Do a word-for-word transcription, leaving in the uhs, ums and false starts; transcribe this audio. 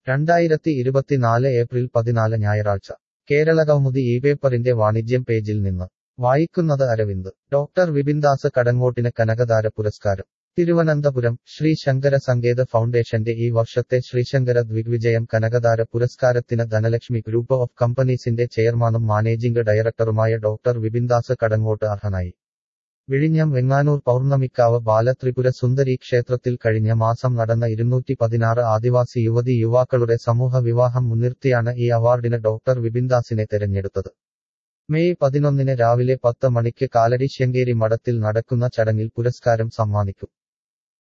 രണ്ടായിരത്തി ഇരുപത്തിനാല് ഏപ്രിൽ പതിനാല് ഞായറാഴ്ച കേരളകൗമുദി ഈ പേപ്പറിന്റെ വാണിജ്യം പേജിൽ നിന്ന് വായിക്കുന്നത് അരവിന്ദ്. ഡോക്ടർ വിപിൻദാസ് കടങ്ങോട്ടിന് കനകതാര പുരസ്കാരം. തിരുവനന്തപുരം ശ്രീ ശങ്കര സങ്കേത ഫൗണ്ടേഷന്റെ ഈ വർഷത്തെ ശ്രീശങ്കര ദ്വിഗ്വിജയം കനകതാര പുരസ്കാരത്തിന് ധനലക്ഷ്മി ഗ്രൂപ്പ് ഓഫ് കമ്പനീസിന്റെ ചെയർമാനും മാനേജിംഗ് ഡയറക്ടറുമായ ഡോക്ടർ വിപിൻദാസ് കടങ്ങോട്ട് അർഹനായി. വിഴിഞ്ഞം വെങ്ങാനൂർ പൗർണമിക്കാവ് ബാലത്രിപുര സുന്ദരി ക്ഷേത്രത്തിൽ കഴിഞ്ഞ മാസം നടന്ന ഇരുന്നൂറ്റി പതിനാറ് ആദിവാസി യുവതി യുവാക്കളുടെ സമൂഹ വിവാഹം മുൻനിർത്തിയാണ് ഈ അവാർഡിന് ഡോക്ടർ വിപിൻദാസിനെ തെരഞ്ഞെടുത്തത്. മെയ് പതിനൊന്നിന് രാവിലെ പത്ത് മണിക്ക് കാലടി ശൃംഗേരി മഠത്തിൽ നടക്കുന്ന ചടങ്ങിൽ പുരസ്കാരം സമ്മാനിക്കും.